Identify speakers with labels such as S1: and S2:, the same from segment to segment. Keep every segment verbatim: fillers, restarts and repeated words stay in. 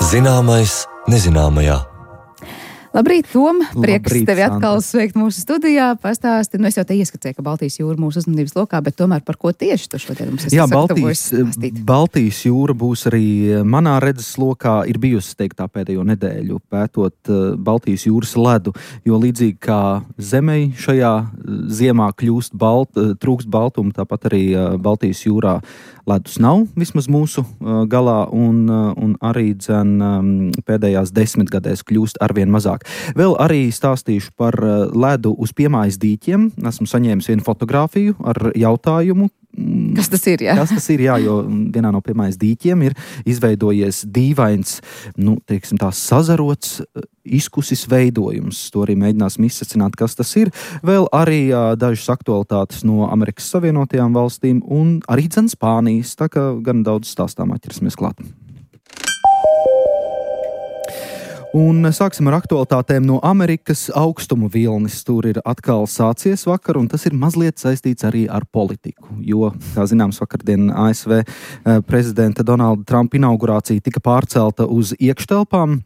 S1: Zināmais nezināmajā.
S2: Labrīt, Tom! Prieks
S3: Labrīt,
S2: tevi atkal
S3: Sandra.
S2: sveikt mūsu studijā. Pastāsti, nu es jau te ieskicēju, ka Baltijas jūra mūsu uzmanības lokā, bet tomēr par ko tieši tu šodien mums esi
S3: Jā,
S2: sagatavojis
S3: Baltijas,
S2: stāstīt?
S3: Baltijas jūra būs arī manā redzes lokā, ir bijusi teiktā pēdējo nedēļu, pētot uh, Baltijas jūras ledu, jo līdzīgi kā Zemei šajā ziemā kļūst balt, uh, trūkst baltumu, tāpat arī uh, Baltijas jūrā ledus nav, vismaz mūsu uh, galā, un, uh, un arī dzen um, pēdējās desmitgadēs kļūst arvien mazāk. Vēl arī stāstīšu par uh, ledu uz piemājas dīķiem. Esmu saņēmis vienu fotogrāfiju ar jautājumu.
S2: Kas tas ir, jā?
S3: Kas tas ir, jā, jo vienā no piemājas dīķiem ir izveidojies dīvains, nu, teiksim tā, sazarots izkusis veidojums. To arī mēģināsim izsacināt, kas tas ir. Vēl arī uh, dažas aktualitātes no Amerikas Savienotajām valstīm un arī dzen Spānijas, tā kā gan daudz stāstām atķersimies klāt. Un sāksim ar aktualitātēm no Amerikas. Augstumu vilnis tur ir atkal sācies vakar, un tas ir mazliet saistīts arī ar politiku. Jo, kā zināms, vakardien A S V prezidenta Donalda Trumpa inaugurācija tika pārcelta uz iekštelpām.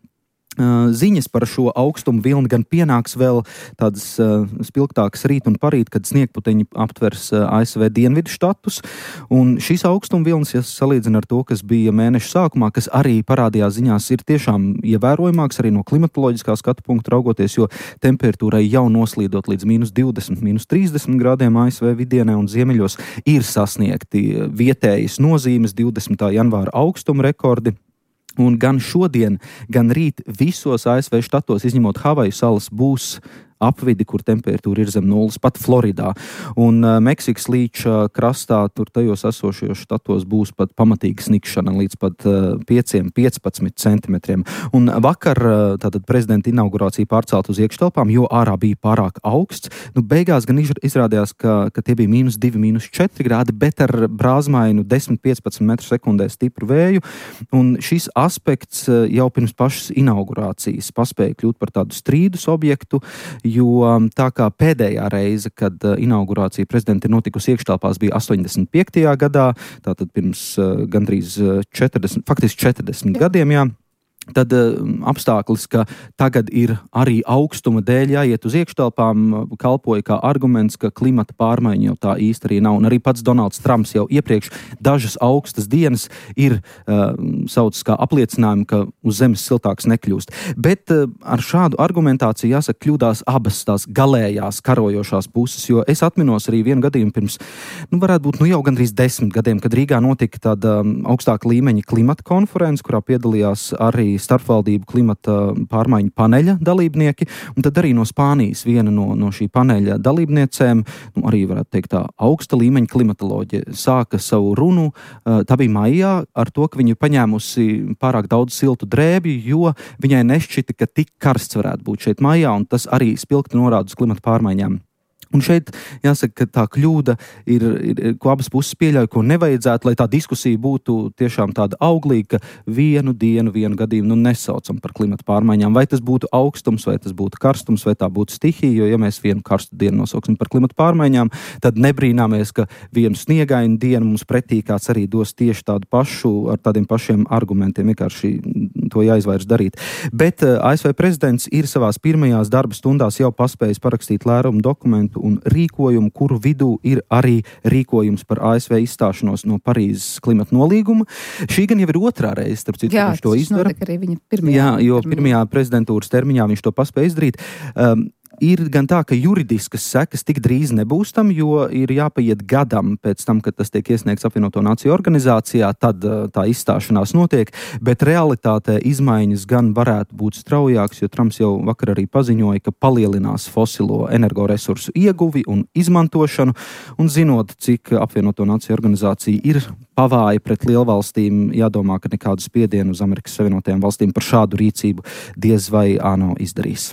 S3: Ziņas par šo augstumu vilni gan pienāks vēl tādas uh, spilgtākas rīt un parīt, kad sniegputeņi aptvers uh, A S V dienvidu štatus. Un šis augstumu vilnis, ja salīdzina ar to, kas bija mēneša sākumā, kas arī parādījās ziņās, ir tiešām ievērojamāks arī no klimatoloģiskā skatu punkta raugoties, jo temperatūrai jau noslīdot līdz mīnus divdesmit, mīnus trīsdesmit grādiem A S V vidienē un ziemeļos ir sasniegti vietējas nozīmes divdesmitā janvāra augstuma rekordi. Un gan šodien, gan rīt visos A S V štatos, izņemot Havaju salas, būs apvidi, kur temperatūra ir zem nulles, pat Floridā. Un uh, Meksikas līča krastā, tur tajos esošajos štatos būs pat pamatīga snikšana līdz pat uh, pieci līdz piecpadsmit centimetriem. Un vakar uh, tātad prezidenta inaugurācija pārcelt uz iekštelpām, jo ārā bija pārāk augsts. Nu, beigās gan izrādījās, ka, ka tie bija mīnus divi, mīnus četri grādi, bet ar brāzmainu desmit līdz piecpadsmit metru sekundē stipru vēju. Un šis aspekts uh, jau pirms pašas inaugurācijas paspēja kļūt par tādu strīdus objektu, jo tā kā pēdējā reize, kad uh, inaugurācija prezidenta ir notikusi iekštelpās, bija astoņdesmit piektajā gadā, tātad pirms uh, gandrīz četrdesmit, faktiski četrdesmit gadiem, jā. Tad uh, apstākļus, ka tagad ir arī augstuma dēļ jāiet uz iekštelpām, kalpoja kā arguments, ka klimata pārmaiņa jau tā īsti arī nav. Un arī pats Donalds Trumps jau iepriekš dažas augstas dienas ir uh, saucis kā apliecinājumu, ka uz zemes siltāks nekļūst. Bet uh, ar šādu argumentāciju, jāsaka, kļūdās abas tās galējās karojošās puses, jo es atminos arī vienu gadījumu pirms, nu varētu būt nu jau gandrīz desmit gadiem, kad Rīgā notika tāda um, augstāka līmeņa klimata konference, kurā piedalījās arī starpvaldību klimata pārmaiņu paneļa dalībnieki, un tad arī no Spānijas viena no, no šī paneļa dalībniecēm, nu arī varētu teikt tā augsta līmeņa klimatoloģija, sāka savu runu, tā bija maijā, ar to, ka viņa paņēmusi pārāk daudz siltu drēbju, jo viņai nešķita, ka tik karsts varētu būt šeit maijā, un tas arī spilgti norāda uz klimata pārmaiņām. Un šeit jāsaka, ka tā kļūda ir, ir, ko abas puses pieļauj, ko nevajadzētu, lai tā diskusija būtu tiešām tāda auglīga, ka vienu dienu, vienu gadījumu nu nesaucam par klimata pārmaiņām. Vai tas būtu augstums, vai tas būtu karstums, vai tā būtu stihija, jo ja mēs vienu karstu dienu nosauksim par klimata pārmaiņām, tad nebrīnāmies, ka vienu sniegainu dienu mums pretī kāds arī dos tieši tādu pašu, ar tādiem pašiem argumentiem, vienkārši to jāizvairs darīt. Bet uh, A S V prezidents ir savās pirmajās darba stundās jau paspējis parakstīt lērumu dokumentu un rīkojumu, kuru vidū ir arī rīkojums par A S V izstāšanos no Parīzes klimata nolīguma. Šī gan jau ir otrā reize, starp citu,
S2: Jā,
S3: viņš to izdara.
S2: Jā, tas arī viņa pirmajā.
S3: Jā, jo
S2: pirmajā.
S3: pirmajā prezidentūras termiņā viņš to paspēja izdarīt. Um, Ir gan tā, ka juridiskas sekas tik drīz nebūs tam, jo ir jāpaiet gadam pēc tam, kad tas tiek iesniegts apvienoto nāciju organizācijā, tad tā izstāšanās notiek, bet realitātē izmaiņas gan varētu būt straujāks, jo Trumps jau vakar arī paziņoja, ka palielinās fosilo energoresursu ieguvi un izmantošanu, un zinot, cik apvienoto nāciju organizācija ir pavāja pret lielvalstīm, jādomā, ka nekādu spiedienu uz Amerikas Savienotajām valstīm par šādu rīcību diez vai ANO izdarīs.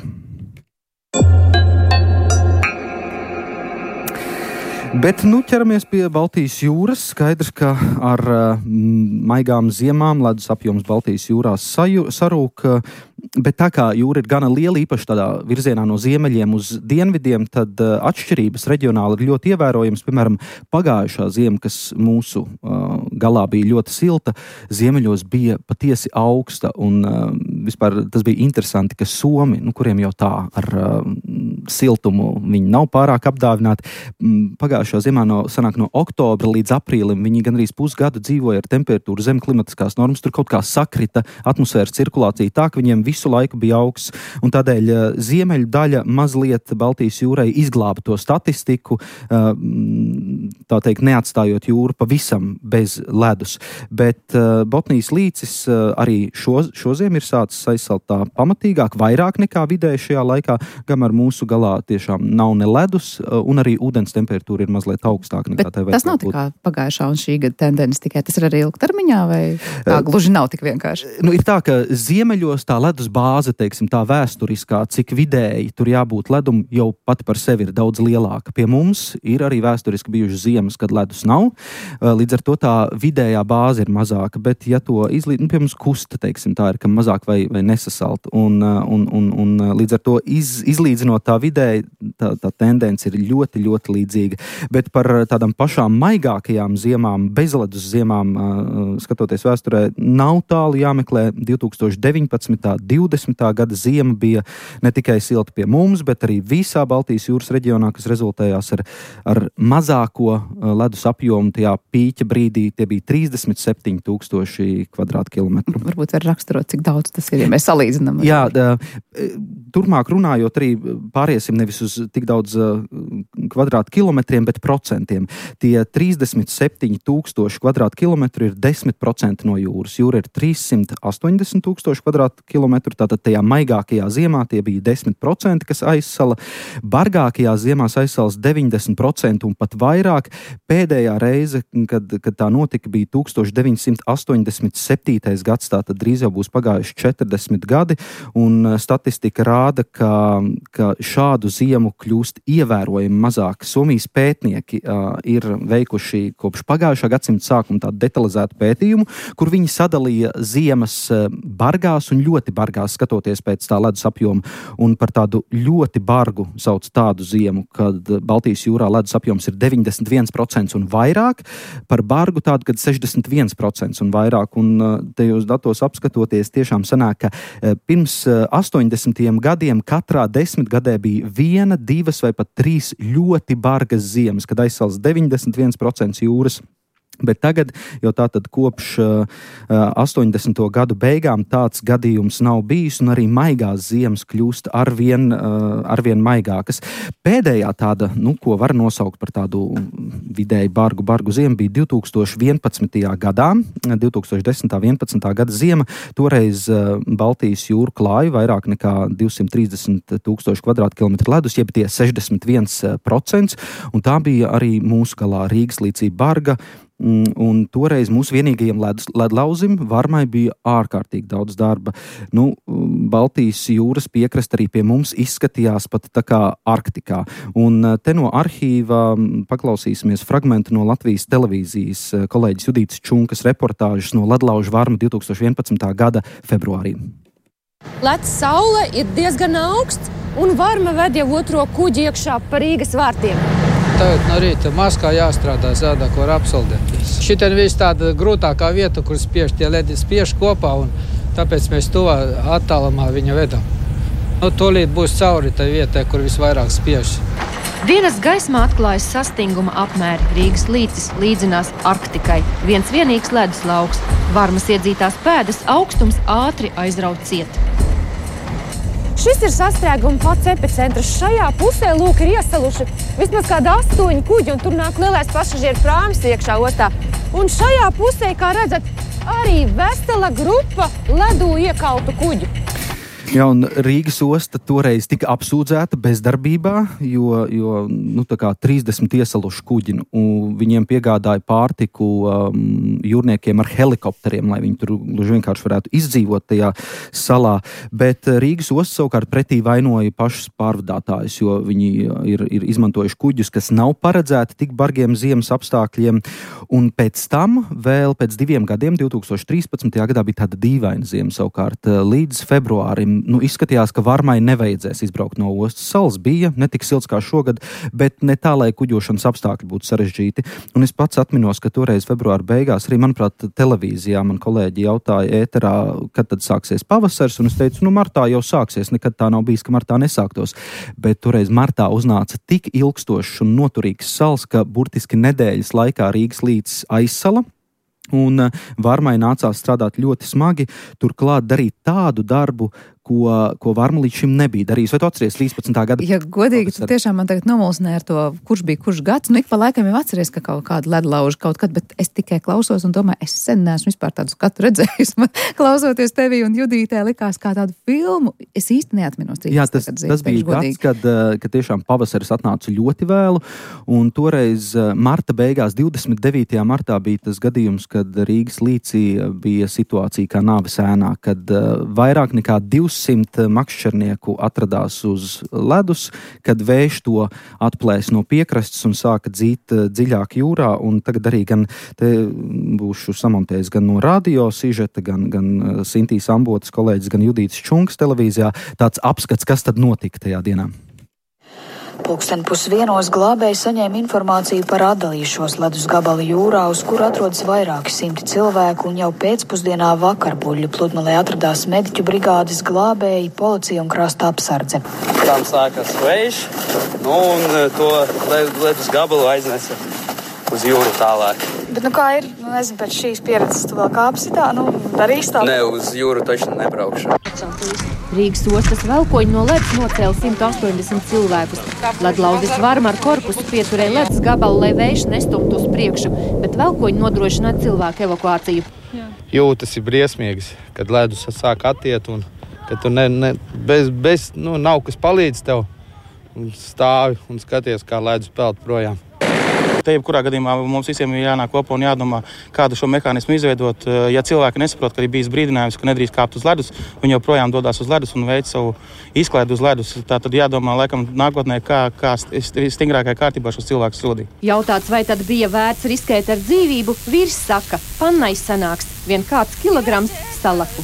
S3: Bet nu ķeramies pie Baltijas jūras. Skaidrs, ka ar uh, maigām ziemām ledus apjoms Baltijas jūrā saju, sarūk. Bet tā kā jūra ir gana liela, īpaši tādā virzienā no ziemeļiem uz dienvidiem, tad uh, atšķirības reģionāli ir ļoti ievērojams. Piemēram, pagājušā ziema, kas mūsu uh, galā bija ļoti silta, ziemeļos bija patiesi augsta. Un uh, vispār tas bija interesanti, ka Somi, nu, kuriem jau tā ar uh, siltumu viņi nav pārāk apdāvināti, pagājušā ziemā no, sanāk no oktobra līdz aprīlim viņi gandrīz pusgadu dzīvoja ar temperatūru zem klimatiskās normas. Tur kaut kā sakrita atmosfēras cirkulācija tā, ka viņiem visu laiku bija augsts. Un tādēļ uh, ziemeļu daļa mazliet Baltijas jūrai izglāba to statistiku, uh, tā teikt, neatstājot jūru pavisam bez ledus. Bet uh, Botnijas līcis uh, arī šo, šo ziemu ir sācis aizsalt tā pamatīgāk, vairāk nekā vidēji šajā laikā, kamēr mūsu galā tiešām nav ne ledus, uh, un arī ūdens temperatūra ir mazliet augstāka nekā tā vajadzētu.
S2: Tas nav tikai pagājušā un šī gada tendence tikai, tas ir arī ilgtermiņā, vai tā gluži nav tik vienkārši?
S3: Nu, ir tā, ka ziemeļos tā ledus bāze, teiksim, tā vēsturiskā, cik vidēji tur jābūt ledum, jau pati par sevi ir daudz lielāka. Pie mums ir arī vēsturiski bijušas ziemas, kad ledus nav, līdz ar to tā vidējā bāze ir mazāka, bet ja to izlīd, nu, pie mums kusta, teiksim, tā ir, ka mazāk vai, vai nesasalt, un, un, un, un līdz ar to iz, izlīdzinot tā vidēji, tā, tā tendence ir ļoti, ļoti līdzīga. Bet par tādām pašām maigākajām ziemām, bezledus ziemām, skatoties vēsturē, nav tālu jāmeklē. Divi tūkstoši deviņpadsmitā, divdesmitā gada ziema bija ne tikai silta pie mums, bet arī visā Baltijas jūras reģionā, kas rezultējās ar, ar mazāko ledus apjomu. Tajā pīķa brīdī tie bija trīsdesmit septiņi tūkstoši kvadrātkilometru.
S2: Varbūt var raksturot, cik daudz tas ir, ja mēs salīdzinām.
S3: Jā, da, turmāk runājot arī pāriesim nevis uz tik daudz kvadrātkilometriem, bet procentiem. Tie trīsdesmit septiņi tūkstoši kvadrātkilometru ir desmit procenti no jūras. Jūra ir trīssimt astoņdesmit tūkstoši kvadrātkilometru, tātad tajā maigākajā ziemā tie bija desmit procenti, kas aizsala. Bargākajā ziemās aizsalas deviņdesmit procenti un pat vairāk. Pēdējā reize, kad, kad tā notika, bija tūkstoš deviņsimt astoņdesmit septītais gads, tātad drīz jau būs pagājuši četrdesmit gadi, un statistika rāda, ka, ka šādu ziemu kļūst ievērojami mazāk. Somijas pētnieki uh, ir veikuši kopš pagājušā gadsimta sākuma tādu detalizētu pētījumu, kur viņi sadalīja ziemas bargās un ļoti bargās, skatoties pēc tā ledus apjoma. Un par tādu ļoti bargu sauc tādu ziemu, kad Baltijas jūrā ledus apjoms ir deviņdesmit viens procents un vairāk, par bargu tādu, kad sešdesmit viens procents un vairāk. Un tajos datos apskatoties, tiešām sanāk, ka pirms astoņdesmitiem gadiem katrā desmitgadē bija viena, divas vai pat trīs ļoti bargas ziemas, kad aizsals deviņdesmit viens procents jūras. Bet tagad, jau tātad kopš uh, astoņdesmito gadu beigām tāds gadījums nav bijis, un arī maigās ziemas kļūst arvien, uh, arvien maigākas. Pēdējā tāda, nu, ko var nosaukt par tādu vidēji bargu, bargu ziemu, bija divi tūkstoši vienpadsmitajā gadā, divi tūkstoši desmitā, vienpadsmitā gada ziema. Toreiz uh, Baltijas jūru klāja vairāk nekā divsimt trīsdesmit tūkstoši kvadrātkilometru ledus, jeb tie sešdesmit viens procents, un tā bija arī mūsu galā Rīgas līcī barga. Un toreiz mūsu vienīgajiem ledus, ledlauzim Varmai bija ārkārtīgi daudz darba. Nu, Baltijas jūras piekrasta arī pie mums izskatījās pat tā kā Arktikā. Un te no arhīva paklausīsimies fragmentu no Latvijas televīzijas kolēģis Judītas Čunkas reportāžas no ledlaužu Varma divi tūkstoši vienpadsmitā gada februārī.
S4: Lec saule ir diezgan augsts, un Varma ved jau otro kuģi iekšā pa Rīgas vārtiem.
S5: Tagad no rīta maskā jāstrādā, zādā, ko var apsaldēties. Šitien viss tāda grūtākā vieta, kur spiež tie ledi spiež kopā, un tāpēc mēs tuvā attālumā viņu vedam. Nu, tūlīt būs cauri tai vietai, kur visvairāk spiež.
S4: Dienas gaismā atklājas sastinguma apmēri. Rīgas līcis līdzinās Arktikai. Viens vienīgs ledus lauks. Varmas iedzītās pēdas augstums ātri aizraut ciet. Šis ir sastrēguma pats epicentrs. Šajā pusē, lūk, ir iesaluši vismaz kādi astoņi kuģi, un tur nāk lielais pasažieru prāmis iekšā ostā. Un šajā pusē, kā redzat, arī vesela grupa ledū iekaltu kuģu.
S3: Jā, un Rīgas osta toreiz tika apsūdzēta bezdarbībā, jo, jo nu, tā kā trīsdesmit iesaluši kuģi, un viņiem piegādāja pārtiku um, jūrniekiem ar helikopteriem, lai viņi tur gluži vienkārši varētu izdzīvot tajā salā. Bet Rīgas osta savukārt pretī vainoja pašus pārvadātājus, jo viņi ir, ir izmantojuši kuģus, kas nav paredzēti tik bargiem ziemas apstākļiem. Un pēc tam, vēl pēc diviem gadiem, divi tūkstoši trīspadsmitajā gadā bija tāda dīvaina ziema savukārt. Līdz februārim nu, izskatījās, ka Varmai nevajadzēs izbraukt no ostas salas. Bija ne tik silts kā šogad, bet ne tā, lai kuģošanas apstākļi būtu sarežģīti. Un es pats atminos, ka toreiz februāra beigās arī, manuprāt, televīzijā man kolēģi jautāja ēterā, kad tad sāksies pavasars, un es teicu, nu, martā jau sāksies, nekad tā nav bijis, ka martā nesāktos. Bet toreiz martā uznāca tik ilgstošs un noturīgs sals, ka burtiski nedēļas laikā Rīgas līcis aizsala. Un Varmai nācās strādāt ļoti smagi, turklāt darīt tādu darbu, ko, ko Varma līdz šim nebija darījis. Vai tu atceries trīspadsmitā gada?
S2: Ja godīgi, tu tiešām man tagad nomulsināja ar to, kurš bija kurš gads. Nu, ik pa laikam jau atceries, ka kaut kāda ledlauža kaut kad, bet es tikai klausos un domāju, es sen neesmu vispār tādu skatu redzējis. Man klausoties tevi un Judītē likās kā tādu filmu. Es īsti neatminos.
S3: Jā, tas, tas bija
S2: godīgi.
S3: gads, kad, kad tiešām pavasaris atnāca ļoti vēlu, un toreiz marta beigās, divdesmit devītajā martā bija tas gadījums, kad Rīgas līcī bija situācija kā nāves ēnā, kad vairāk nekā divsimt makšķernieku atradās uz ledus, kad vējš to atplēs no piekrastes un sāka dzīt dziļāk jūrā, un tagad arī gan te būšu samontējis gan no radio sižeta, gan, gan Sintīs Ambotas kolēģis, gan Judītas Čunkas televīzijā, tāds apskats, kas tad notika tajā dienā.
S6: Pulksten pusvienos glābēji saņēma informāciju par atdalīšos ledus gabalu jūrā, uz kur atrodas vairāki simti cilvēku, un jau pēcpusdienā vakarbuļļu pludmalē atradās mediķu brigādes glābēji, policija un krasta apsardze.
S7: Tam sākas vējš, nu un to ledus gabalu aiznesa uz jūru tālāk.
S6: Bet nu kā ir? Nu, nezinu, pēc šīs pieredzes tu vēl kāpsi tā, nu darīs tā?
S7: Ne, uz jūru taču nebraukšu.
S4: Rīgas ostas velkoņi no ledus nocēla simt astoņdesmit cilvēkus. Ledlauzis Varma ar korpusu pieturēja ledus gabalu, lai vējš nestumtu uz priekšu, bet velkoņi nodrošināja cilvēku evakuāciju.
S8: Jūtas ir briesmīgas, kad ledus sāk attiet un kad tu ne, ne, bez, bez, nu, nav kas palīdz tev un stāvi un skaties, kā ledus peld projām.
S9: Te jebkurā gadījumā mums visiem ir jānāk kopā un jādomā, kādu šo mehānismu izveidot. Ja cilvēki nesaprot, ka ir bijis brīdinājums, ka nedrīkst kāpt uz ledus, viņi joprojām dodās uz ledus un veic savu izklaidu uz ledus. Tā tad jādomā, laikam, nākotnē, kā, kā stingrākai kārtībā šos cilvēkus sodīt.
S4: Jautāts, vai tad bija vērts riskēt ar dzīvību, vīrs saka, pannai sanāks vien kāds kilograms salaku.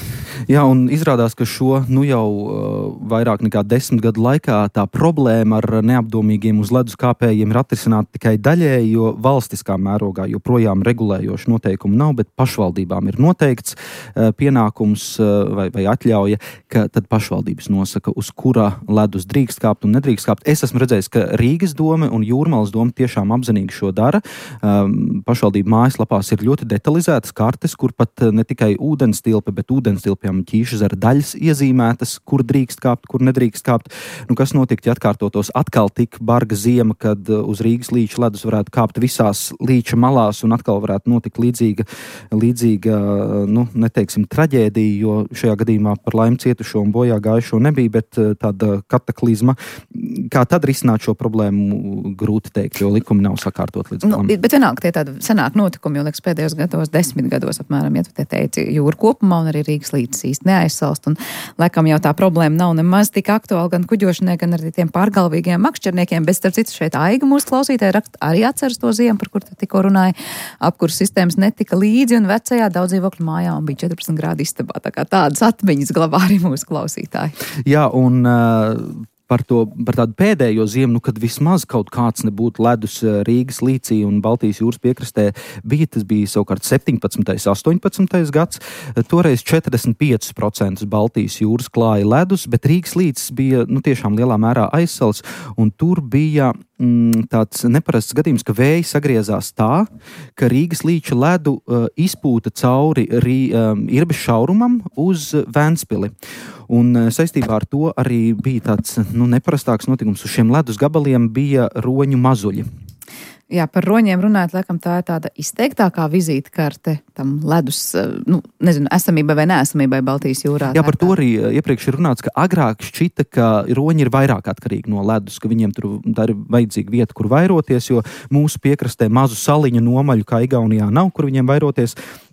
S3: Jā, un izrādās, ka šo nu jau uh, vairāk nekā desmit gadu laikā tā problēma ar neapdomīgiem uz ledus kāpējiem ir atrisināta tikai daļēji, jo valstiskā mērogā joprojām regulējoši noteikumi nav, bet pašvaldībām ir noteikts uh, pienākums uh, vai, vai atļauja, ka tad pašvaldības nosaka, uz kura ledus drīkst kāpt un nedrīkst kāpt. Es esmu redzējis, ka Rīgas dome un Jūrmalas dome tiešām apzinīgi šo dara. Um, pašvaldību mājaslapās ir ļoti detalizētas kartes, kur pat ne tikai ūdenstilpe, bet ūdenstilpjām ķīšezara daļas iezīmētas, kur drīkst kāpt, kur nedrīkst kāpt. Nu, kas notikt, ja atkārtotos atkal tik barga ziema, kad uz Rīgas līča ledus varētu kāpt visās līča malās un atkal varētu notikt līdzīga, līdzīga nu, neteiksim, traģēdija, jo šajā gadījumā par laimi cietušo un bojā gājušo nebija, bet tāda kataklizma. Kā tad risināt šo problēmu, grūti teikt, jo likumi nav sakārtot līdz galam.
S2: Nu, bet vienalga tie tādi senāk notikumi, jo liekas pēdējos gados, desmit gados apmēram, ja tu te teici, jūra kopumā un arī Rīgas līcis īsti neaizsalst, un laikam jau tā problēma nav nemaz tik aktuāla gan kuģošanai, gan arī tiem pārgalvīgiem makšķerniekiem, bet starp citu šeit Aiga mūsu klausītāji raksta arī atceras to ziemu, par kur tu tikko runāji, apkurs sistēmas netika līdzi, un vecajā daudz dzīvokļu mājā un bija četrpadsmit grādi istabā, tā kā tādas atmiņas glabā arī mūsu klausītāji.
S3: Jā, un uh... Par, to, par tādu pēdējo ziemu, nu, kad vismaz kaut kāds nebūtu ledus Rīgas līcī un Baltijas jūras piekrastē bija, tas bija savukārt septiņpadsmitais, astoņpadsmitais gads. Toreiz četrdesmit pieci procenti Baltijas jūras klāja ledus, bet Rīgas līcis bija nu, tiešām lielā mērā aizsals, un tur bija mm, tāds neparasts gadījums, ka vēji sagriezās tā, ka Rīgas līča ledu uh, izpūta cauri rī, um, Irbes šaurumam uz Ventspili. Un saistībā ar to arī bija tāds nu, neparastāks notikums. Uz šiem ledus gabaliem bija roņu mazuļi.
S2: Jā, par roņiem runājot, laikam tā ir tāda izteiktākā vizītkarte tam ledus, nu, nezinu, esamībai vai neesamībai Baltijas jūrā.
S3: Jā, par to arī iepriekš ir runāts, ka agrāk šķita, ka roņi ir vairāk atkarīgi no ledus, ka viņiem tur tā ir vajadzīga vieta, kur vairoties, jo mūsu piekrastē mazu saliņu nomaļu, kā Igaunijā, nav, kur viņiem vairoties.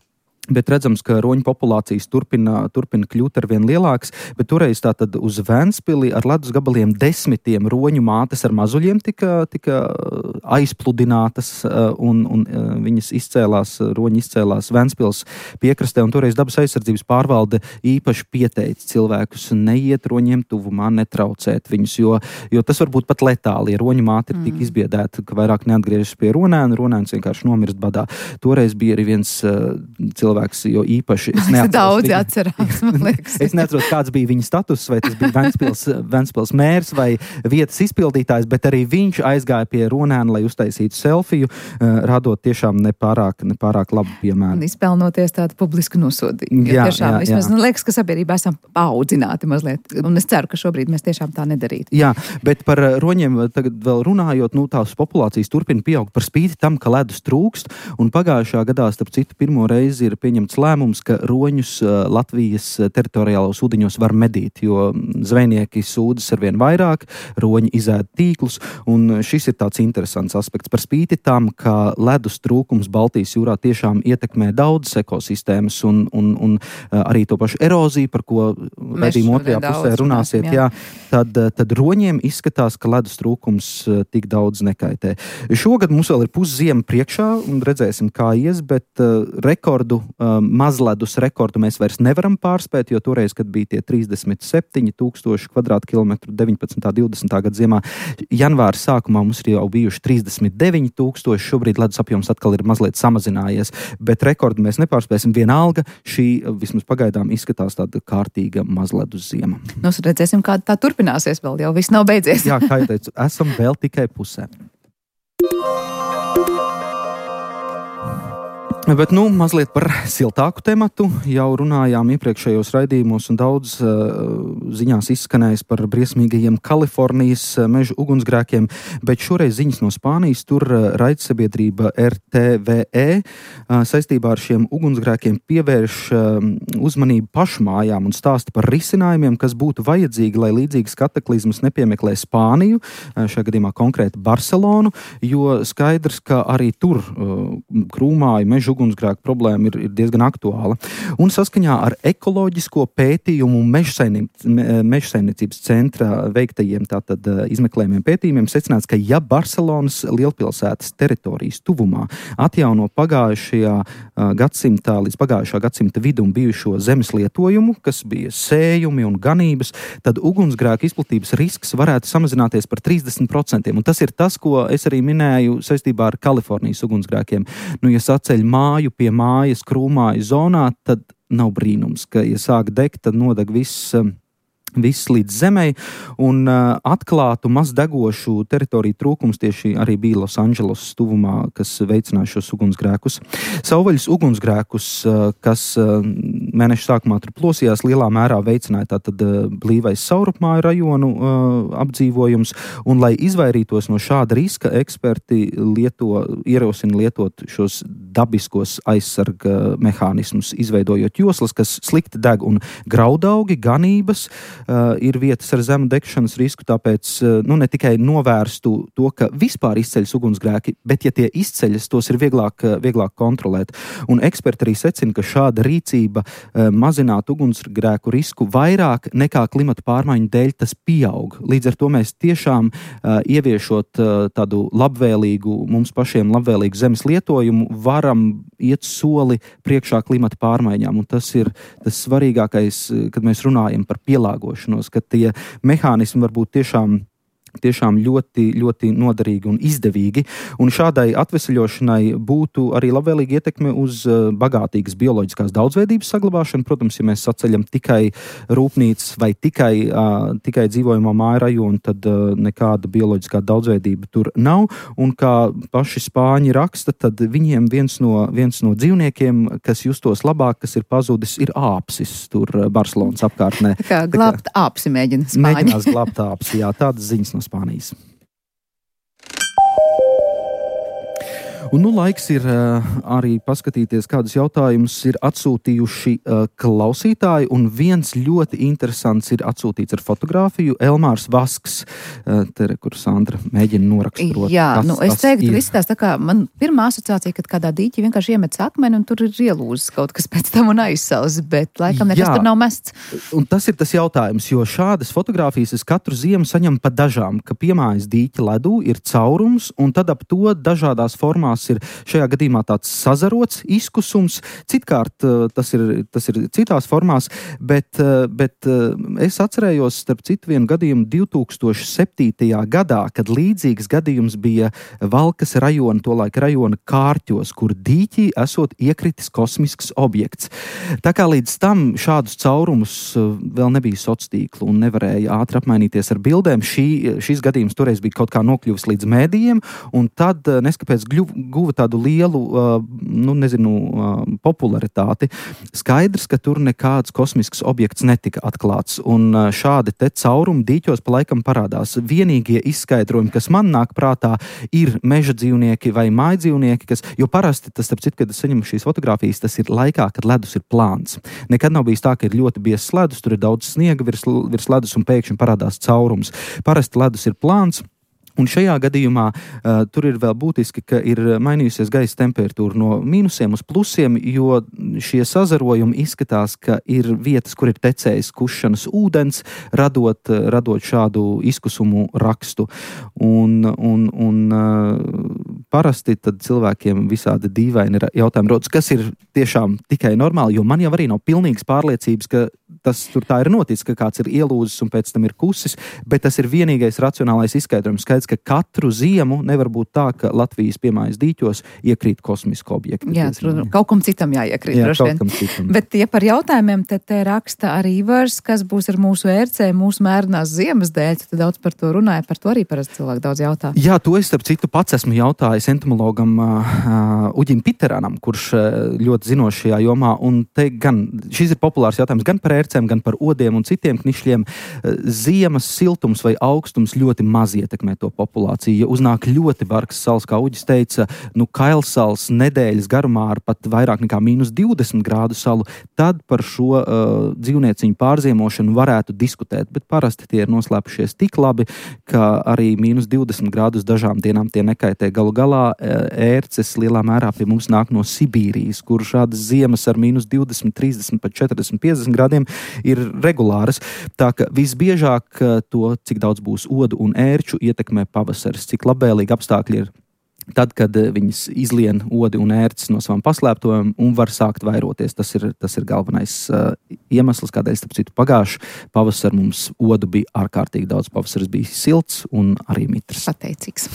S3: Bet redzams, ka roņu populācijas turpina, turpina kļūt ar vien lielāks, bet toreiz tātad uz Ventspili ar ledus gabaliem desmitiem roņu mātes ar mazuļiem tika, tika aizpludinātas un, un viņas izcēlās, roņi izcēlās Ventspils piekrastē, un toreiz dabas aizsardzības pārvalde īpaši pieteica cilvēkus neiet roņiem tuvumā, netraucēt viņus, jo, jo tas var būt pat letāli, ja roņu māte ir tik izbiedēta, ka vairāk neatgriežas pie ronēna, ronēns vienkārši nomirst badā. Toreiz bija arī viens uh, cilvēks, jo īpaši es neatceros.
S2: Daudzi atcerās, man liekas.
S3: Es neatceros, kāds bija viņa status, vai tas bija Ventspils, Ventspils mērs vai vietas izpildītājs, bet arī viņš aizgāja pie ronēna, lai uztaisītu selfiju, radot tiešām nepārāk, nepārāk labu piemēru.
S2: Un izpelnoties tādu publisku nosodījumu. Jā, tiešām, jā, vismaz, jā. Liekas, ka sabiedrībā esam paaudzināti mazliet, un es ceru, ka šobrīd mēs tiešām tā nedarītu.
S3: Jā, bet par roņiem tagad vēl runājot, nu tās populācijas turpina pieaugt par spīti tam, ka ledus trūkst, un pagājušā gadā, starp citu, pirmo reizi ir pieņemts lēmums, ka roņus Latvijas teritoriālos ūdeņos var medīt, jo zvejnieki sūdzas arvien vairāk, roņi izēd tīklus, un šis ir tāds interesants aspekts. Par spīti tam, ka ledus trūkums Baltijas jūrā tiešām ietekmē daudzas ekosistēmas un, un, un arī to pašu eroziju, par ko vedījuma otrajā pusē runāsiet, jā. Jā, tad, tad roņiem izskatās, ka ledus trūkums tik daudz nekaitē. Šogad mums vēl ir pusziema priekšā, un redzēsim, kā ies, bet uh, rekordu Uh, mazledus rekordu mēs vairs nevaram pārspēt, jo toreiz, kad bija tie trīsdesmit septiņi tūkstoši kvadrātkilometru deviņpadsmitā divdesmitā gada ziemā, janvāra sākumā mums ir jau bijuši trīsdesmit deviņi tūkstoši, šobrīd ledus apjoms atkal ir mazliet samazinājies, bet rekordu mēs nepārspēsim. Vienalga, šī vismaz pagaidām izskatās tāda kārtīga mazledus ziema.
S2: Nu, redzēsim, kā tā turpināsies, vēl jau viss nav beidzies.
S3: Jā, kā jau teicu, esam vēl tikai pusē. Bet, nu, mazliet par siltāku tematu. Jau runājām iepriekšējos raidījumos un daudz uh, ziņās izskanējis par briesmīgajiem Kalifornijas uh, mežu ugunsgrēkiem, bet šoreiz ziņas no Spānijas. Tur uh, raidsabiedrība R T V E uh, saistībā ar šiem ugunsgrēkiem pievērš uh, uzmanību pašmājām un stāsta par risinājumiem, kas būtu vajadzīgi, lai līdzīgas kataklizmas nepiemeklē Spāniju, uh, šajā gadījumā konkrēti Barcelonu, jo skaidrs, ka arī tur uh, krūmāju mežu ugunsgrēku problēma ir, ir diezgan aktuāla. Un saskaņā ar ekoloģisko pētījumu mežsaimniecības centra veiktajiem tātad izmeklējumiem pētījumiem secināts, ka ja Barcelonas lielpilsētas teritorijas tuvumā atjauno pagājušajā gadsimtā līdz pagājušā gadsimta vidum bijušo zemes lietojumu, kas bija sējumi un ganības, tad ugunsgrēku izplatības risks varētu samazināties par trīsdesmit procentiem. Un tas ir tas, ko es arī minēju saistībā ar Kalifornijas ugunsgrēkiem. Nu, ja saceļ māju pie mājas krūmāju zonā, tad nav brīnums, ka, ja sāk degt, tad nodeg viss, viss līdz zemei, un uh, atklātu mazdegošu teritoriju trūkums tieši arī bija Losandželos tuvumā, kas veicināja šos ugunsgrēkus. Savvaļas ugunsgrēkus, uh, kas uh, mēneša sākumā tur plosījās, lielā mērā veicināja tātad uh, blīvais Saurupmāju rajonu uh, apdzīvojums, un lai izvairītos no šāda riska, eksperti lieto, ierosina lietot šos dabiskos aizsarga mehānismus, izveidojot joslas, kas slikti deg, un graudaugi, ganības, Uh, ir vietas ar zemu degšanas risku, tāpēc uh, nu, ne tikai novērstu to, ka vispār izceļas ugunsgrēki, bet ja tie izceļas, tos ir vieglāk, uh, vieglāk kontrolēt. Un eksperti arī secina, ka šāda rīcība uh, mazinātu ugunsgrēku risku vairāk nekā klimata pārmaiņu dēļ tas pieaug. Līdz ar to mēs tiešām uh, ieviešot uh, tādu labvēlīgu, mums pašiem labvēlīgu zemes lietojumu, varam iet soli priekšā klimata pārmaiņām. Un tas ir tas svarīgākais, kad mēs runājam par pielāgošanu. Ka tie mehānismi var būt tiešām, tiešām ļoti, ļoti noderīgi un izdevīgi. Un šādai atvesaļošanai būtu arī labvēlīga ietekme uz bagātīgas bioloģiskās daudzveidības saglabāšanu. Protams, ja mēs saceļam tikai rūpnīcas vai tikai, uh, tikai dzīvojamā māja rajonu, tad uh, nekāda bioloģiskā daudzveidība tur nav. Un kā paši spāņi raksta, tad viņiem viens no, viens no dzīvniekiem, kas justos labāk, kas ir pazudis, ir āpsis tur Barcelonas apkārtnē.
S2: Tā kā glābt āpsi mēģina Spāņi.
S3: Mēģinās glābt āpsi, jā, tādas ziņas no Spānijas. Un nu laiks ir uh, arī paskatīties, kādus jautājumus ir atsūtījuši uh, klausītāji, un viens ļoti interesants ir atsūtīts ar fotogrāfiju. Elmārs Vasks, uh, tere, kur Sandra mēģina noraksturot.
S2: Jā,
S3: kas,
S2: nu es teiktu, viss tās tā kā, man pirmā asociācija, kad kādā dīķi vienkārši iemet akmeni, un tur ir ielūzis kaut kas pēc tam un aizsals, bet laikam nekas Jā, tur nav mests.
S3: Un tas ir tas jautājums, jo šādas fotogrāfijas es katru ziemu saņemu pa dažām, ka piemājas dīķa ledū ir caurums, un tad ap to dažādās formās ir šajā gadījumā tāds sazarots izkusums, citkārt tas ir, tas ir citās formās, bet, bet es atcerējos starp citu vienu gadījumu divi tūkstoši septītajā gadā, kad līdzīgs gadījums bija Valkas rajona, tolaik rajona Kārķos, kur dīķī esot iekritis kosmisks objekts. Tā kā līdz tam šādus caurumus vēl nebija sociātīklu un nevarēja ātri apmainīties ar bildēm, šī, šis gadījums toreiz bija kaut kā nokļuvis līdz mēdījiem, un tad neskapēc guva tādu lielu, uh, nu, nezinu, uh, popularitāti. Skaidrs, ka tur nekāds kosmisks objekts netika atklāts, un uh, šādi te caurumi dīķos pa laikam parādās. Vienīgie izskaidrojumi, kas man nāk prātā, ir meža dzīvnieki vai mājdzīvnieki, kas, jo parasti tas, starp citu, kad es saņemu šīs fotogrāfijas, tas ir laikā, kad ledus ir plāns. Nekad nav bijis tā, ka ir ļoti biezs ledus, tur ir daudz sniega virs, virs ledus un pēkšņi parādās caurums. Parasti ledus ir plāns. Un šajā gadījumā uh, tur ir vēl būtiski, ka ir mainījusies gaisa temperatūra no mīnusiem uz plusiem, jo šie sazarojumi izskatās, ka ir vietas, kur ir tecējis kušanas ūdens, radot, radot šādu izkusumu rakstu. Un, un, un uh, parasti tad cilvēkiem visādi dīvaini jautājumi rodas, kas ir tiešām tikai normāli, jo man jau arī nav pilnīgas pārliecības, ka tas tur tā ir noticis, ka kāds ir ielūzis un pēc tam ir kusis, bet tas ir vienīgais racionālais izskaidrojums. Skaidrs, ka katru ziemu nevar būt tā, ka Latvijas piemājas dīķos iekrīt kosmisku objektu.
S2: Jā, tur kaut kam citam jāiekrīt.
S3: Jā, kaut kam citam.
S2: Bet, ja par jautājumiem, tad te raksta arī Ivars, kas būs ar mūsu ērcē, mūsu mērenās ziemas dēļ, tad daudz par to runāja, par to arī parasti cilvēki daudz jautā.
S3: Jā, to es starp citu pats esmu jautājis entomologam uh, Uģim Piteranam, kurš uh, ļoti zinošs šajā jomā, un te gan, šis ir populārs jautājums gan par ērcēm, gan par odiem un citiem knišļiem. Uh, ziemas siltums vai augstums ļoti maz ietekmē to populāciju. Ja uznāk ļoti bargs sals, kā Uģis teica, nu kailsals nedēļas garumā ar pat vairāk nekā mīnus divdesmit grādu salu, tad par šo uh, dzīvnieciņu pārziemošanu varētu diskutēt, bet parasti tie ir noslēpušies tik labi, ka arī mīnus divdesmit grādus dažām dienām tie nekaitē. Galu galā ērces lielā mērā pie mums nāk no Sibīrijas, kur šādas ziemas ar mīnus divdesmit, trīsdesmit, pat četrdesmit, piecdesmit grādiem ir regulāras. Tā ka visbiežāk to, cik daudz būs odu un ērču, ietekmē pavasaris, cik labvēlīgi apstākļi ir tad, kad viņas izlien odi un ērces no savām paslēptojumiem un var sākt vairoties. Tas ir, tas ir galvenais uh, iemesls, kādēļ, starp citu, pagājuši pavasar mums odu bija ārkārtīgi daudz. Pavasaris bija silts un arī mitrs.
S2: Pateicīgs.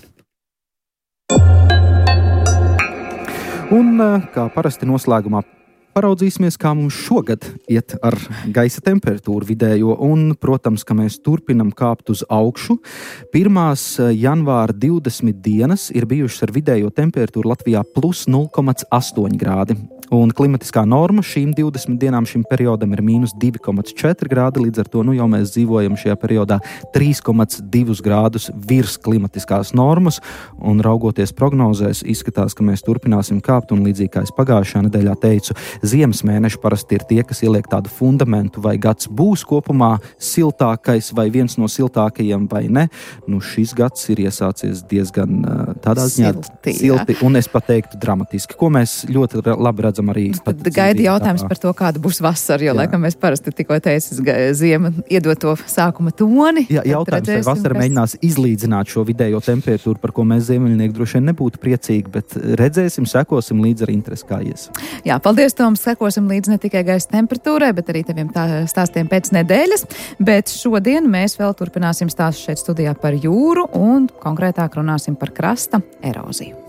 S3: Un, uh, kā parasti noslēgumā, paraudzīsimies, kā mums šogad iet ar gaisa temperatūru vidējo, un, protams, ka mēs turpinam kāpt uz augšu. Pirmās janvāra divdesmit dienas ir bijušas ar vidējo temperatūru Latvijā plus nulle komats astoņi grādi. Un klimatiskā norma šīm divdesmit dienām šim periodam ir mīnus divi komats četri grādi, līdz ar to nu jau mēs dzīvojam šajā periodā trīs komats divi grādus virs klimatiskās normas, un raugoties prognozēs, izskatās, ka mēs turpināsim kāpt, un līdzīgi kā es pagājušajā nedēļā teicu, ziemas mēneši parasti ir tie, kas ieliek tādu fundamentu, vai gads būs kopumā siltākais, vai viens no siltākajiem, vai ne. Nu, šis gads ir iesācies diezgan tādā ziņā
S2: silti,
S3: silti, un es pateiktu dramatiski, ko mēs ļoti labi redzam arī.
S2: Tad gaida jautājums par to, kāda būs vasara, jo, jā. laikam, mēs parasti tikko teicis, ziema iedod to sākuma toni.
S3: Jā, jautājums, vai vasara kas... mēģinās izlīdzināt šo vidējo temperatūru, par ko mēs ziemeļnieki droši vien nebūtu priecīgi, bet redzēsim, sekosim līdz ar interesi, kā ies.
S2: Jā, paldies, Toms, sekosim līdz ne tikai gaisa temperatūrai, bet arī taviem tā, stāstiem pēc nedēļas, bet šodien mēs vēl turpināsim stāstu šeit studijā par jūru un konkrētāk runāsim par krasta eroziju.